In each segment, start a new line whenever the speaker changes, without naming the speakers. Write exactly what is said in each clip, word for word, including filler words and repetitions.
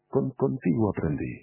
Con Contigo Aprendí.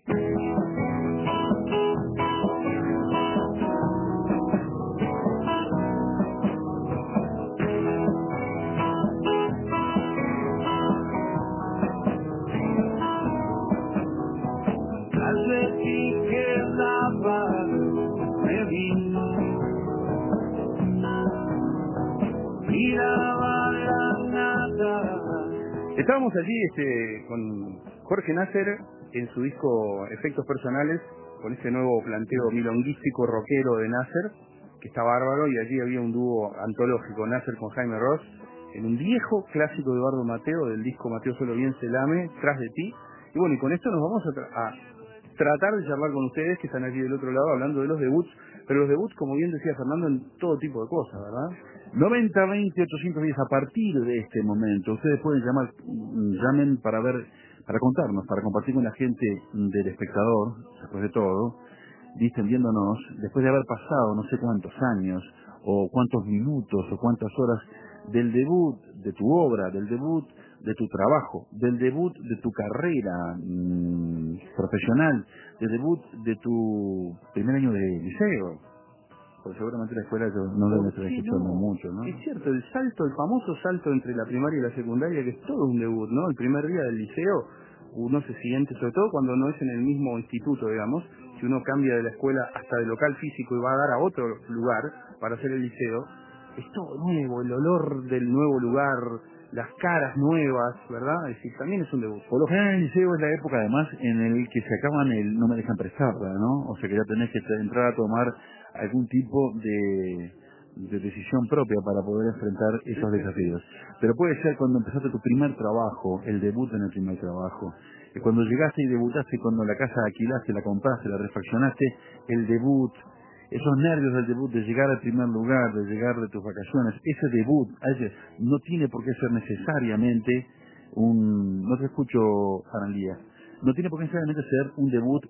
Estábamos allí este, con Jorge Nasser en su disco Efectos Personales, con este nuevo planteo milonguístico rockero de Nasser, que está bárbaro, y allí había un dúo antológico, Nasser con Jaime Ross, en un viejo clásico de Eduardo Mateo, del disco Mateo Solo Bien Se Lame, Tras de Ti. Y bueno, y con esto nos vamos a, tra a tratar de charlar con ustedes, que están aquí del otro lado, hablando de los debuts, pero los debuts, como bien decía Fernando, en todo tipo de cosas, ¿verdad?
noventa veinte ochocientos diez, a partir de este momento, ustedes pueden llamar, llamen para ver, para contarnos, para compartir con la gente del espectador, después de todo, distendiéndonos, después de haber pasado no sé cuántos años, o cuántos minutos, o cuántas horas, del debut de tu obra, del debut de tu trabajo, del debut de tu carrera mmm, profesional, del debut de tu primer año de liceo. Porque seguramente la escuela no debe estar escuchando
no?
mucho, ¿no?
Es cierto, el salto, el famoso salto entre la primaria y la secundaria, que es todo un debut, ¿no? El primer día del liceo, uno se siente, sobre todo cuando no es en el mismo instituto, digamos, si uno cambia de la escuela hasta de local físico y va a dar a otro lugar para hacer el liceo, es todo nuevo, el olor del nuevo lugar, las caras nuevas, ¿verdad? Es decir, también es un debut.
Por lo general el liceo es la época además en el que se acaban el no me dejan prestarla, ¿no? O sea que ya tenés que entrar a tomar algún tipo de, de decisión propia para poder enfrentar esos desafíos. Pero puede ser cuando empezaste tu primer trabajo, el debut en el primer trabajo. Y cuando llegaste y debutaste, cuando la casa alquilaste, la compraste, la refaccionaste, el debut, esos nervios del debut, de llegar al primer lugar, de llegar de tus vacaciones, ese debut, ese, no tiene por qué ser necesariamente un, no te escucho, Analía, no tiene por qué necesariamente ser un debut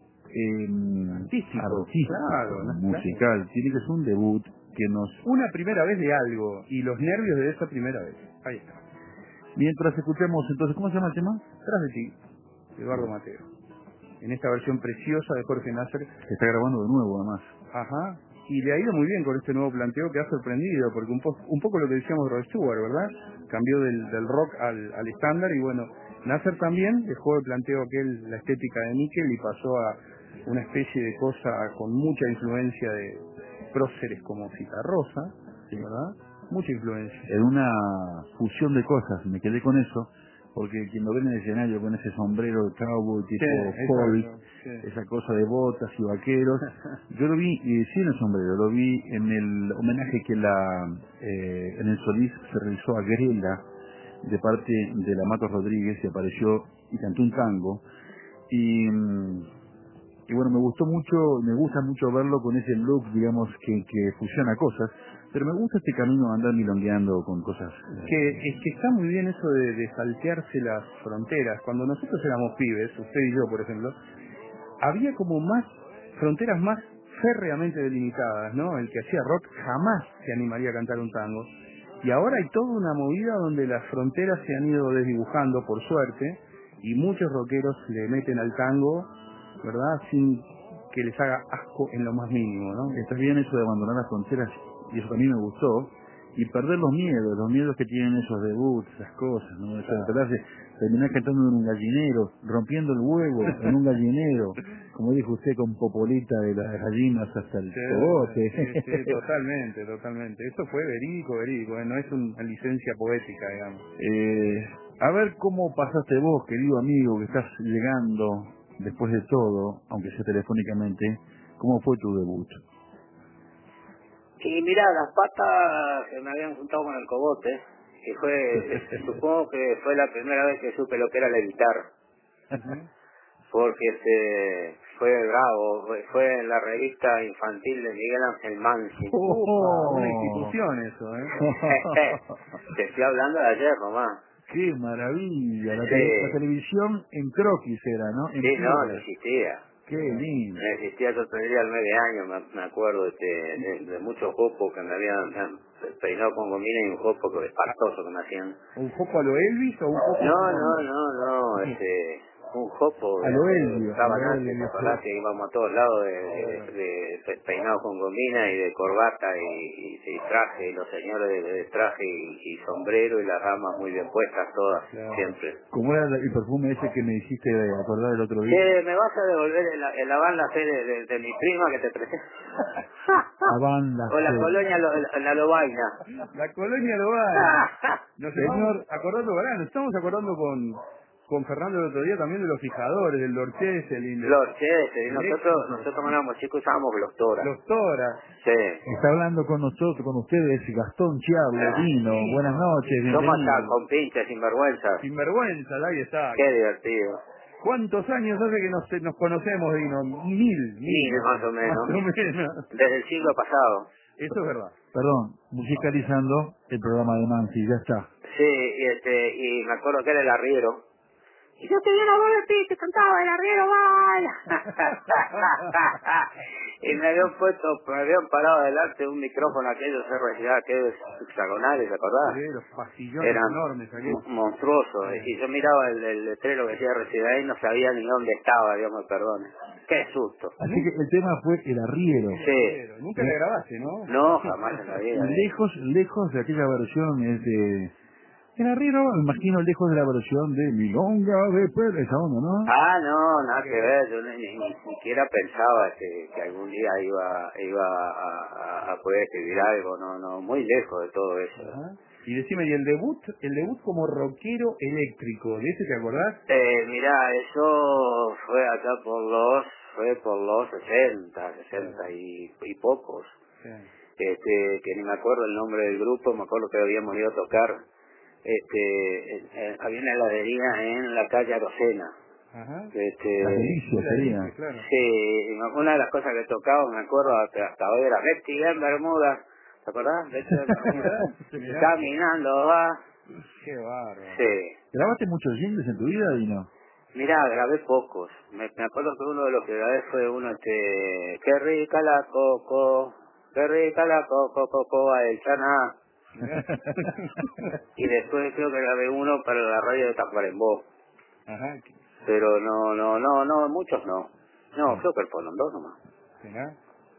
eh,
Artístico,
artístico,
claro, ¿no?
musical,
Claro.
tiene que ser un debut que nos...
Una primera vez de algo, y los nervios de esa primera vez. Ahí está.
Mientras escuchemos, entonces, ¿cómo se llama el tema?
Tras de Ti, Eduardo Mateo. En esta versión preciosa de Jorge Nasser.
Se está grabando de nuevo, además.
Ajá. Y le ha ido muy bien con este nuevo planteo, que ha sorprendido, porque un, po un poco lo que decíamos de Rod Stewart, ¿verdad? Cambió del, del rock al, al estándar, y bueno, Nasser también dejó el planteo aquel, la estética de níquel, y pasó a una especie de cosa con mucha influencia de próceres como Citarrosa,
Sí.
¿verdad? Mucha influencia.
En una fusión de cosas, me quedé con eso, porque quien lo ve en el escenario con ese sombrero de cowboy tipo
Sí,
folk,
exacto, sí.
esa cosa de botas y vaqueros, yo lo vi, eh, sí en el sombrero, lo vi en el homenaje que la eh, en el Solís se realizó a Grela, de parte de la Matos Rodríguez, y apareció y cantó un tango, y... mm, y bueno, me gustó mucho, me gusta mucho verlo con ese look, digamos, que, que fusiona cosas, pero me gusta este camino de andar milongueando con cosas.
Que es que está muy bien eso de, de saltearse las fronteras. Cuando nosotros éramos pibes, usted y yo, por ejemplo, había como más fronteras más férreamente delimitadas, ¿no? El que hacía rock jamás se animaría a cantar un tango. Y ahora hay toda una movida donde las fronteras se han ido desdibujando, por suerte, y muchos rockeros le meten al tango, ¿verdad? Sin que les haga asco en lo más mínimo, ¿no?
Está bien eso de abandonar las fronteras, y eso también me gustó, y perder los miedos, los miedos que tienen esos debuts, esas cosas, ¿no? Eso de tratarse, terminar cantando en un gallinero, rompiendo el huevo en un gallinero, como dijo usted, con popolita de las gallinas hasta el
Sí,
cogote.
sí, sí, totalmente, totalmente. Eso fue verídico, verídico, ¿eh? No es una licencia poética, digamos.
Eh, a ver cómo pasaste vos, querido amigo, que estás llegando después de todo, aunque sea telefónicamente, ¿cómo fue tu debut?
Y mira, las patas se me habían juntado con el cogote, que fue, supongo que fue la primera vez que supe lo que era la guitarra, porque este, fue bravo, fue, fue en la revista infantil de Miguel Ángel Mansi.
Upa, una institución eso, ¿eh?
Te estoy hablando de ayer nomás.
¡Qué maravilla! La,
Sí,
tele, la televisión en croquis era, ¿no? En
sí, no, no
piedra.
existía.
¡Qué lindo!
No existía, yo tendría nueve años, me, me acuerdo este, de, de muchos jopos que me habían me han peinado con gomina, y un jopo que espantoso que me hacían.
¿Un poco a lo Elvis o un poco
No,
como...
no, no, no, este, un jopo.
A lo Elvio.
Estaba
a lo
antes,
Elvio,
¿verdad? Que íbamos a todos lados de, de, de, de peinado con gomina y de corbata y, y, y traje, y los señores de, de traje y, y sombrero y las damas muy bien puestas todas,
claro.
siempre.
¿Cómo era el perfume ese que me hiciste acordar el otro día?
Che, me vas a devolver el, el Habán la fe de, de, de mi prima que te presento.
Habán la
O la
fe.
colonia lo, la, la lobaina.
La colonia lo va. Nos
Señor-
estamos acordando, ¿verdad? Nos estamos acordando con, con Fernando el otro día también de los fijadores, del Dorchés, el
Los cheses,
el
nosotros,
éxito.
nosotros cuando éramos chicos usábamos Glostora.
Los Tora.
Sí.
Está hablando con nosotros, con ustedes, Gastón Chiablo, Dino. Buenas noches,
Somos acá
bienvenido.
con pinches, sinvergüenzas.
Sinvergüenza, ahí está.
Qué divertido.
¿Cuántos años hace que nos, nos conocemos, Dino? Mil, mil.
Mil, más o menos.
Más o menos.
Desde el siglo pasado.
Eso es verdad.
Perdón, musicalizando el programa de Mansi, ya está.
Sí, y, este, y me acuerdo que era el arriero. Y yo tenía la voz de ti, que cantaba el arriero, baila. Y me habían puesto, me habían parado delante de un micrófono aquellos R C A, aquellos hexagonales, ¿te acordás?
Sí, los pasillones
Eran
enormes aquí.
mo- monstruosos.
Sí.
Y yo miraba el, el letrero que decía R C A y no sabía ni dónde estaba, Dios me perdone. Qué susto.
Así que el tema fue el arriero.
Sí.
Pero nunca le grabaste, ¿no?
No, jamás en la vida. eh.
Lejos, lejos de aquella versión es de... El arriero, me imagino lejos de la versión de Milonga de Pérez, esa onda, ¿no?
Ah, no, nada que ver. Yo ni, ni, ni siquiera pensaba que, que algún día iba iba a, a, a poder escribir algo. No, no, muy lejos de todo eso.
Ajá. Y decime, ¿y el debut? El debut como rockero eléctrico, ¿de ese te acordás?
Eh, mirá, eso fue acá por los, fue por los sesenta, sesenta y, y pocos.
Sí.
Este, que ni me acuerdo el nombre del grupo, me acuerdo que habíamos ido a tocar. Este, en- en- había una heladería en la calle Arocena.
Ajá.
Este,
La delicia
La
sería.
dice, claro.
sí, una de las cosas que tocaba, me acuerdo hasta, hasta hoy era Betty en Bermuda, ¿te acordás? Betty en Bermuda.
Mirá.
Caminando va,
Qué bárbaro.
sí.
¿Grabaste muchos jingles en tu vida, Dino?
Mirá, grabé pocos. Me, me acuerdo que uno de los que grabé fue uno, este, qué rica la coco, qué rica la coco, coco, el chaná. Y después creo que grabé uno para la radio de Tacuarembó.
Ajá.
Pero no, no, no, no, muchos no. No, creo que fueron dos nomás.
¿Será?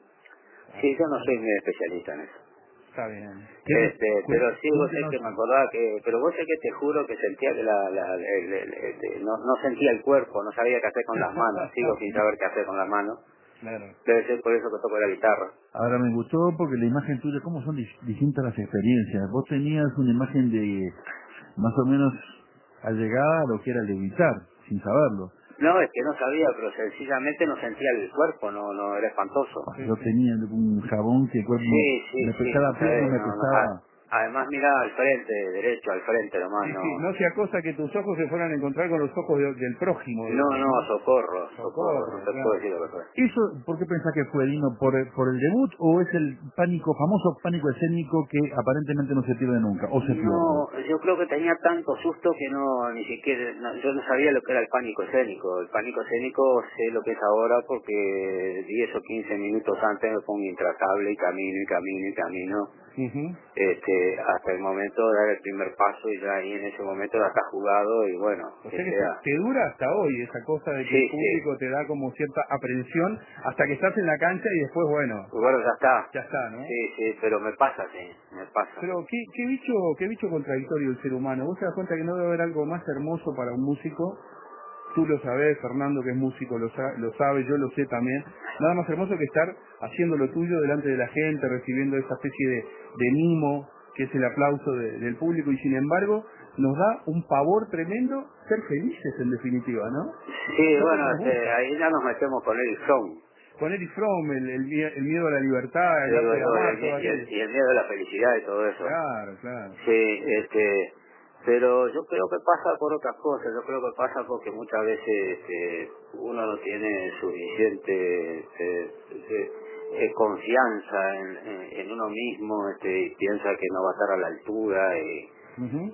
Sí, yo no soy muy especialista en eso.
Está bien.
Este, pero sí, vos sé
Cuéntenos-
que me acordaba que, pero vos sé que te juro que sentía que la, la, el- el- el- no, no sentía el cuerpo, no sabía qué hacer con las manos, sigo sin saber qué hacer con las manos.
Claro.
Debe ser por eso que toco la guitarra.
Ahora me gustó porque la imagen tuya, cómo son dis- distintas las experiencias. Vos tenías una imagen de más o menos allegada a lo que era levitar, sin saberlo.
No, es que no sabía, pero sencillamente no sentía el cuerpo, no, no, era espantoso.
Yo tenía un jabón que el cuerpo
Sí, sí,
me
sí.
pesaba
no
pelo,
sabés,
me
no, no,
pesaba.
a- Además, mira al frente, derecho, al frente nomás,
Sí,
no.
sí, no sea cosa que tus ojos se fueran a encontrar con los ojos de- del prójimo.
No,
digamos,
no, socorro, socorro,
Socorro,
no te
claro.
puedo decir lo que fue.
¿Eso por qué pensás que fue, Dino? ¿Por, ¿Por el debut o es el pánico, famoso pánico escénico que aparentemente no se pierde nunca? ¿O se pierde?
No, yo creo que tenía tanto susto que no, ni siquiera, no, yo no sabía lo que era el pánico escénico. El pánico escénico sé lo que es ahora porque diez o quince minutos antes me pongo intratable y camino y camino y camino.
Ujú.
Este, hasta el momento de dar el primer paso y ya ahí en ese momento ya está jugado y bueno,
O
que
sea que
sea.
te, te dura hasta hoy esa cosa de que
Sí,
el público te da como cierta aprensión hasta que estás en la cancha y después, bueno,
Bueno, ya está.
ya está, ¿no?
Sí, sí, pero me pasa, sí, me pasa.
Pero qué, qué bicho, qué bicho contradictorio el ser humano. ¿Vos te das cuenta que no debe haber algo más hermoso para un músico? Tú lo sabés, Fernando, que es músico, lo, sa- lo sabe, yo lo sé también. Nada más hermoso que estar haciendo lo tuyo delante de la gente, recibiendo esa especie de, de mimo, que es el aplauso de- del público, y sin embargo nos da un pavor tremendo ser felices, en definitiva, ¿no?
Sí,
Es lo que
bueno,
nos
este,
gusta.
ahí ya nos metemos con Eric Fromm.
Con Eric Fromm, el, el, mie- el miedo a la libertad, el
Sí,
arte de
bueno,
amar,
y,
todo
el, y el-
aquello.
y el miedo a la felicidad y todo eso.
Claro, claro.
Sí, este, pero yo creo que pasa por otras cosas, yo creo que pasa porque muchas veces este, uno no tiene suficiente este, este, eh, confianza en, en, en uno mismo, este, y piensa que no va a estar a la altura y,
Ujú.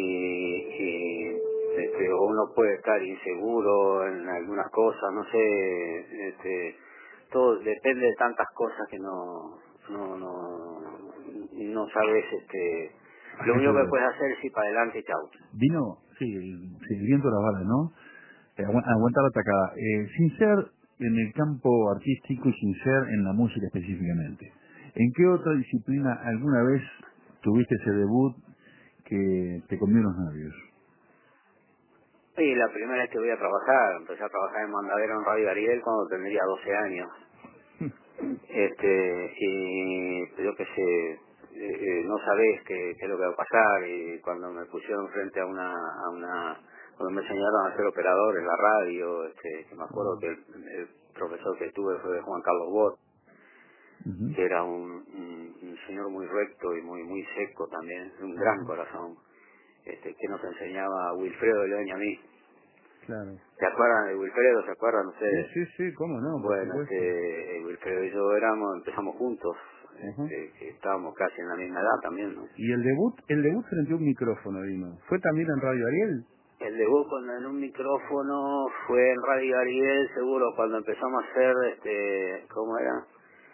y, y este, o uno puede estar inseguro en algunas cosas, no sé, este, todo depende de tantas cosas que no, no, no, no sabes, este, lo único que puedes hacer es ir para adelante y chau.
Dino, sí, el, sí, el viento la bala, ¿no? Eh, agu- aguantar la atacada. Eh, sin ser en el campo artístico y sin ser en la música específicamente, ¿en qué otra disciplina alguna vez tuviste ese debut que te comió los nervios?
Y la primera vez que voy a trabajar, empecé a trabajar en Mandadero en Radio Ariel cuando tendría doce años. Este, y yo qué sé, eh, eh, no sabés qué, qué es lo que va a pasar, y cuando me pusieron frente a una, a una, cuando me enseñaron a ser operador en la radio, este, que me acuerdo que el, el profesor que tuve fue Juan Carlos Bot,
Uh-huh.
que era un, un, un señor muy recto y muy muy seco también, un gran corazón, este, que nos enseñaba a Wilfredo de León y a mí.
Claro.
¿Se acuerdan de Wilfredo? ¿Se acuerdan
Sí,
ustedes?
sí, sí, cómo no, por
Bueno,
supuesto.
este, Wilfredo y yo éramos, empezamos juntos,
Ajá.
este, que estábamos casi en la misma edad también, ¿no?
Y el debut, el debut frente a un micrófono, Dino. ¿Fue también en Radio Ariel?
El debut con en un micrófono fue en Radio Ariel, seguro, cuando empezamos a hacer, este, ¿cómo era?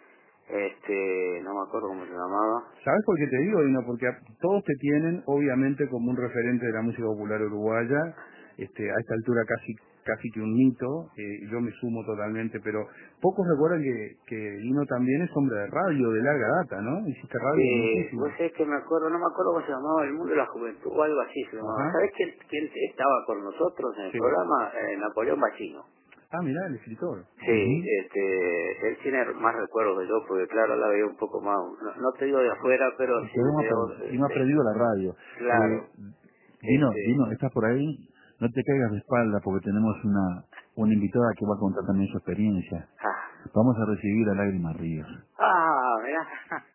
Este, no me acuerdo cómo se llamaba.
¿Sabes por qué te digo, Dino? Porque a- todos te tienen, obviamente, como un referente de la música popular uruguaya, este, a esta altura casi casi que un mito, eh, yo me sumo totalmente, pero pocos recuerdan que, que Dino también es hombre de radio, de larga data, ¿no? Hiciste radio
Eh,
muchísimo.
vos sabés que me acuerdo, no me acuerdo cómo se llamaba, El Mundo de la Juventud o algo así se llamaba.
Ajá,
¿Sabés quién, quién estaba con nosotros en el
sí.
programa? Eh, Napoleón Bachino.
Ah, mirá, el escritor.
Sí,
Uh-huh.
este, él tiene más recuerdos que yo, porque claro, la veía un poco más, no, no te digo de afuera, pero sí
Y hemos
de,
aprendido,
de,
hemos
de-
aprendido la radio.
claro,
Eh, Dino,
este,
Dino, ¿estás por ahí? No te caigas de espalda porque tenemos una, una invitada que va a contar también su experiencia.
ah,
Vamos a recibir a Lágrimas Ríos.
ah, mirá,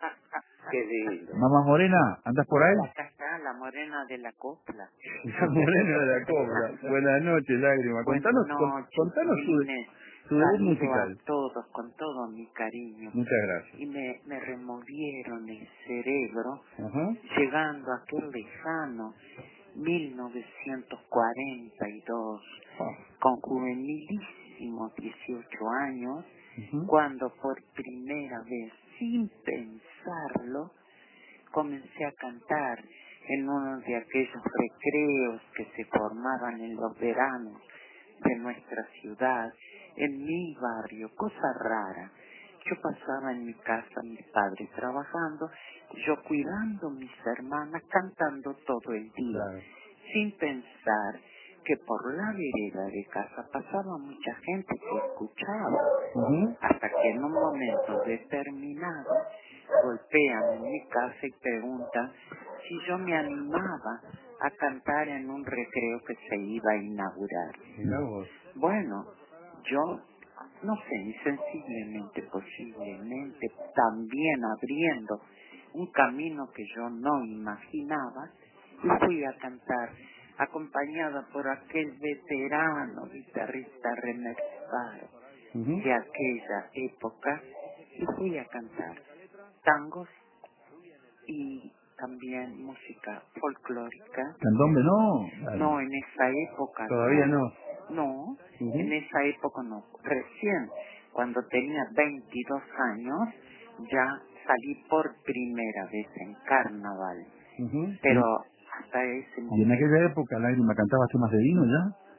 qué lindo.
Mamá Morena, ¿andas por ahí?
Acá está la morena de la copla.
La morena de la cobra. Buenas noches, Lágrima.
Buenas
Contanos, con-
noches,
contanos su,
Inés.
su debut
Saludo
musical.
a todos con todo mi cariño.
Muchas gracias.
Y me, me removieron el cerebro
Ajá.
llegando a aquel lejano mil novecientos cuarenta y dos, con juvenilísimos dieciocho años,
Ujú.
cuando por primera vez, sin pensarlo, comencé a cantar en uno de aquellos recreos que se formaban en los veranos de nuestra ciudad, en mi barrio, cosa rara. Yo pasaba en mi casa, mis padres trabajando, yo cuidando a mis hermanas, cantando todo el día,
Claro.
sin pensar que por la vereda de casa pasaba mucha gente que escuchaba,
Ujú.
hasta que en un momento determinado golpean en mi casa y preguntan si yo me animaba a cantar en un recreo que se iba a inaugurar.
Mirá vos.
Bueno, yo no sé, ni sensiblemente, posiblemente, también abriendo un camino que yo no imaginaba, y fui a cantar, acompañada por aquel veterano guitarrista René Faro
Ujú.
de aquella época, y fui a cantar tangos y también música folclórica.
Candombe no.
No, en esa época
Todavía no.
no,
Ujú.
en esa época no. Recién, cuando tenía veintidós años, ya salí por primera vez en carnaval.
Ujú.
Pero hasta ese
Y en
momento...
aquella época, Lágrima, ¿cantabas temas de Dino ya?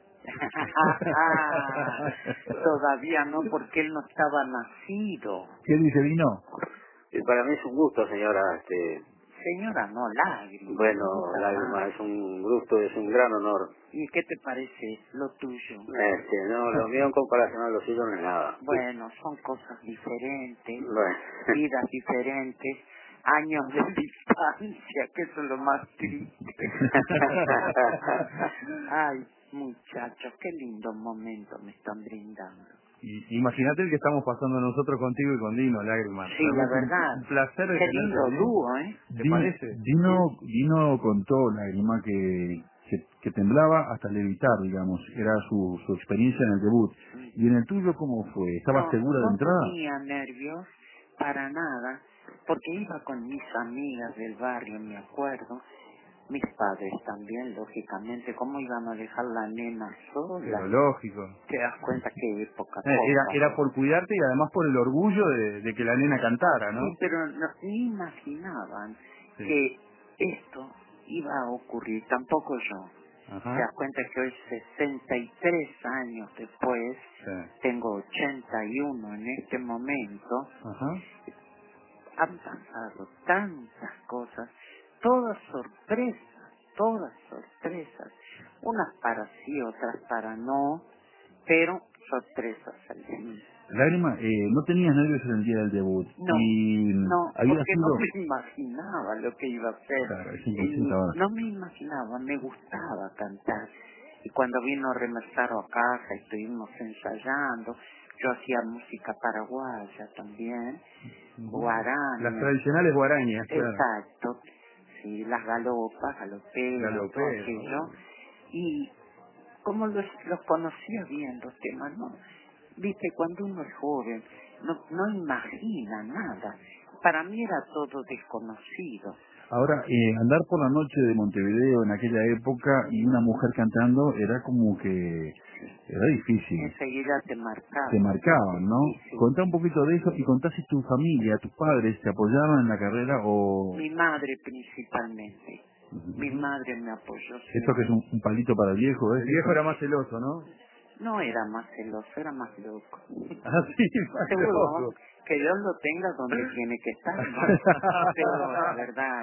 Todavía no, porque él no estaba nacido.
¿Qué dice Dino?
Y para mí es un gusto, señora, este,
Señora, no, lágrimas.
bueno,
puta
Lágrima,
madre.
es un gusto, es un gran honor.
¿Y qué te parece lo tuyo?
Este, no, lo mío en comparación a lo suyo no es nada.
Bueno, son cosas diferentes,
Bueno.
vidas diferentes, años de distancia, que eso es lo más triste. Ay, muchachos, qué lindo momento me están brindando.
Y- Imagínate el que estamos pasando nosotros contigo y con Dino, Lágrima.
Sí, la
Realmente un-
verdad.
Un placer de
Qué
tenerte
lindo
aquí.
dúo, ¿eh?
¿Te
Dino,
parece?
Dino, Dino contó, Lágrima, que, que, que temblaba hasta levitar, digamos. Era su, su experiencia en el debut. ¿Y en el tuyo cómo fue? ¿Estabas
No,
segura de
no
entrada?
tenía nervios para nada, porque iba con mis amigas del barrio, me acuerdo. Mis padres también, lógicamente, ¿cómo iban a dejar la nena sola?
Pero lógico.
Te das cuenta qué época.
Eh, Era,
poca.
era por cuidarte y además por el orgullo de, de que la nena cantara, ¿no?
Sí, pero no, ni imaginaban
Sí.
que esto iba a ocurrir, tampoco yo.
Ajá.
Te das cuenta que hoy, sesenta y tres años después,
Sí.
tengo ochenta y uno en este momento,
Ajá.
han pasado tantas cosas, todas sorpresas, todas sorpresas, unas para sí, otras para no, pero sorpresas al fin.
Lágrima, eh, no tenías nervios en el día del debut.
No,
Y
no,
había
porque
sido...
no me imaginaba lo que iba a hacer.
Claro, es
Y
inconsciente ahora.
no me imaginaba, me gustaba cantar. Y cuando vino Remersaro a casa, estuvimos ensayando, yo hacía música paraguaya también, guaraña.
Las tradicionales guarañas, claro.
Exacto, sí, las galopas, galoperas, todo
Galopero.
aquello. Y como los, los conocía bien los temas, ¿no? Viste, cuando uno es joven, no, no imagina nada. Para mí era todo desconocido.
Ahora, eh, andar por la noche de Montevideo en aquella época y una mujer cantando era como que era difícil.
Enseguida te marcaba.
Te marcaban, ¿no?
Sí, sí.
Contá un poquito de eso y contá si tu familia, tus padres te apoyaban en la carrera o...
Mi madre principalmente.
Ujú.
Mi madre me apoyó
Esto
siempre.
que es un, un palito para el viejo, ¿eh?
El viejo era más celoso, ¿no?
No era más celoso, era más loco.
Ah, sí, más
Seguro,
loco.
que Dios lo tenga donde tiene que estar, ¿no? Pero la verdad,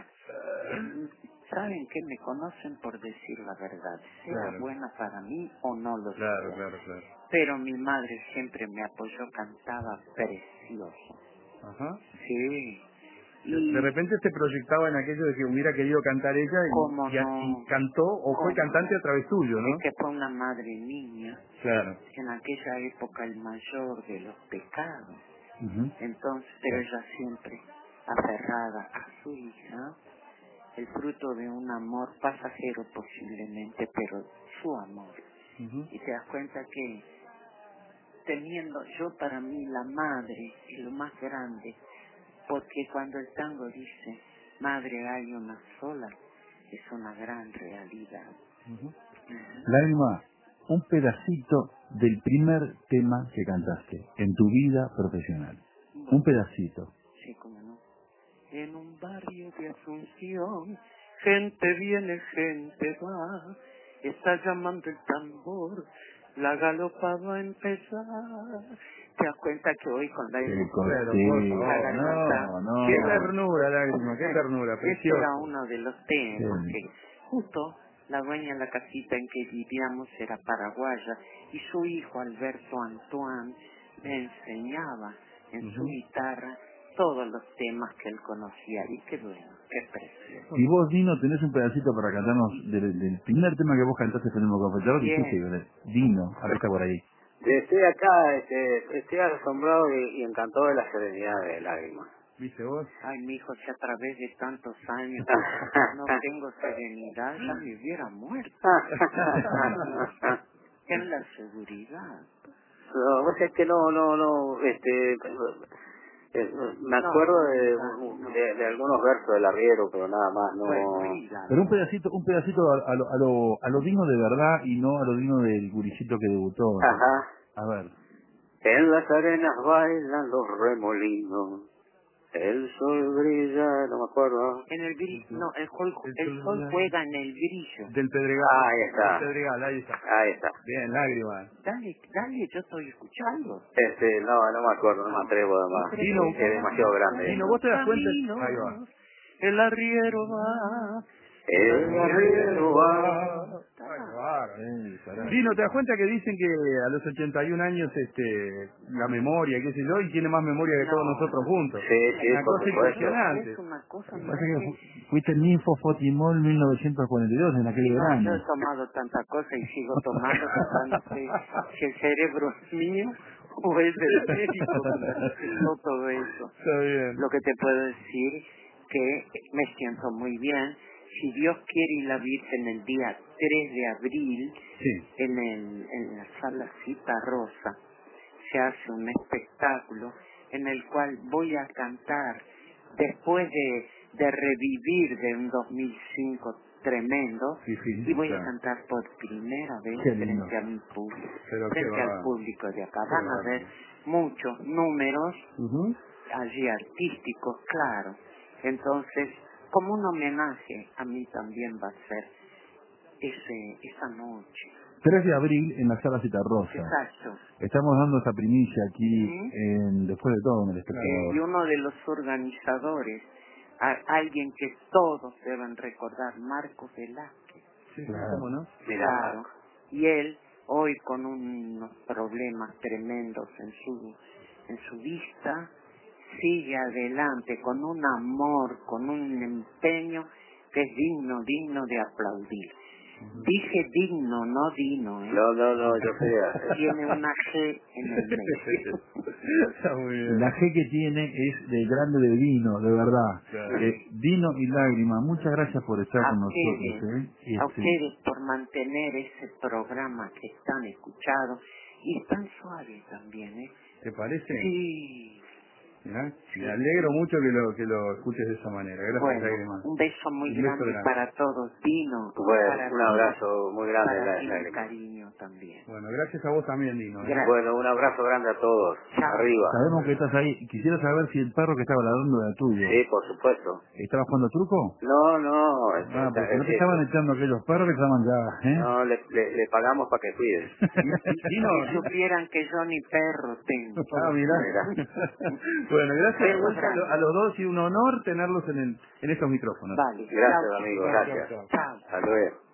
¿saben qué? Me conocen por decir la verdad, sea
Claro.
buena para mí o no lo
Claro,
sea.
claro, claro.
Pero mi madre siempre me apoyó, cantaba precioso.
Ajá.
Sí.
De,
Y
de repente se proyectaba en aquello de que hubiera querido cantar ella
cómo
y, y,
no,
y cantó o fue
cómo
cantante
no.
a través tuyo, ¿no?
Es que fue una madre niña,
Claro.
en aquella época el mayor de los pecados.
Ujú.
Entonces, pero ella siempre aferrada a su hija, el fruto de un amor pasajero posiblemente, pero su amor.
Ujú.
Y te das cuenta que teniendo yo para mí la madre es lo más grande, porque cuando el tango dice madre hay una sola, es una gran realidad.
Ujú.
Ujú.
Lágrima, un pedacito del primer tema que cantaste en tu vida profesional. Un pedacito.
Sí, cómo no. En un barrio de Asunción, gente viene, gente va, está llamando el tambor, la galopa va a empezar. Te das cuenta que hoy con la
Qué
Pero,
corte.
por
la
favor,
garganta,
No, no.
Qué ternura, lágrima, qué ternura,
ese
precioso.
era uno de los temas
Sí.
que justo la dueña de la casita en que vivíamos era paraguaya y su hijo Alberto Antoine me enseñaba en su
Ujú.
guitarra todos los temas que él conocía y qué bueno, qué precioso.
Y vos, Dino, tenés un pedacito para cantarnos del, del primer tema que vos cantaste en el Cafetero.
Bien.
Dijiste, Dino, acá está por ahí.
Estoy acá, este, estoy asombrado y, y encantado de la serenidad de Lágrimas.
¿Viste vos?
Ay, mi hijo, si a través de tantos años no tengo serenidad, ya me hubiera muerto. En la seguridad.
No, vos es que no, no, no, este, eh, me acuerdo de,
No,
de, de algunos versos del arriero, pero nada más,
bueno,
no.
olvídalo.
Pero un pedacito, un pedacito a, a lo, a lo, a lo Dino de verdad y no a lo Dino del guricito que debutó.
Ajá.
A ver.
En las arenas bailan los remolinos, el sol brilla, no me acuerdo.
En el brillo, no, el sol,
El
el sol
sol-
juega en el brillo.
Del Pedregal.
Ah, ahí está.
Del Pedregal, ahí está.
Ahí está.
Bien, lágrimas.
Dale, dale, yo estoy escuchando.
Este, no, no me acuerdo, no me atrevo además.
Dino,
Es demasiado grande.
Dino, vos te das cuenta.
Caminos,
Ahí va.
el arriero va.
El arriero va.
Ay, qué bárbaro.
Eh, pará.
Dino, ¿te das cuenta que dicen que a los ochenta y un años este la memoria, qué sé yo, y tiene más memoria que
No.
todos nosotros juntos?
Sí, sí,
Una
por
cosa
supuesto.
impresionante.
Es una cosa
Lo que
más
pasa es que
que...
fu- fuiste el Ninfo Fotimol mil novecientos cuarenta y dos en aquel
No, yo
verano.
he tomado tanta cosa y sigo tomando, que no sé si el cerebro es mío o es del médico, no todo eso.
Está bien.
Lo que te puedo decir que me siento muy bien. Si Dios quiere y la Virgen el día tres de abril,
Sí.
en, el, en la sala Cita Rosa, se hace un espectáculo en el cual voy a cantar después de, de revivir de un dos mil cinco tremendo,
Sí, sí,
y voy
claro.
a cantar por primera vez
Qué lindo.
frente a mi público,
Pero qué
frente al
va.
público de acá.
Qué
Van a
bárbaro.
ver muchos números
Ujú.
allí artísticos, claro. Entonces, como un homenaje, a mí también va a ser. ese, esa noche.
tres de abril en la Sala Citarrosa.
Exacto.
Estamos dando esa primicia aquí,
¿Sí?
en, después de todo, en el espectador.
Y uno de los organizadores, a, alguien que todos deben recordar, Marcos Velázquez.
Sí,
Claro.
¿cómo no?
Claro. Y él, hoy con unos problemas tremendos en su, en su vista, sigue adelante con un amor, con un empeño que es digno, digno de aplaudir. Dije digno, no dino, ¿eh?
No, no, no, yo sé.
Tiene una G en el medio.
Está muy bien.
La G que tiene es de grande de vino, de verdad.
Claro.
Eh, vino y lágrima. Muchas gracias por estar
A
con
ustedes,
nosotros. ¿eh? Este,
a ustedes por mantener ese programa que es tan escuchado y tan suave también, ¿eh?
¿Te parece?
Sí.
Mirá, me alegro mucho que lo que lo escuches de esa manera. Gracias,
Bueno,
Lágrima.
un beso muy
Un beso
grande
grande.
para todos. Dino,
Bueno,
para
un abrazo muy grande,
para
la-
ti,
la-
un cariño también.
Bueno, gracias a vos también, Dino. ¿eh?
Gracias.
Bueno, un abrazo grande a todos.
Chao.
Arriba.
sabemos que estás ahí. Quisiera saber si el perro que estaba ladrando era tuyo.
Sí, por supuesto.
¿Estaba jugando truco?
No, no. es-
Ah,
es-
porque no te
es-
estaban echando aquellos perros que estaban ya, ¿eh?
No, le, le, le pagamos para que cuide.
Dino,
Si supieran que yo ni perro tengo.
ah, mirá.
Mira.
Bueno, gracias de
Besos
vuelta a, lo-
grandes.
a los dos y un honor tenerlos en, el, en estos micrófonos.
Vale.
Gracias,
Chao,
amigo,
chicos.
gracias.
Chao.
Hasta luego.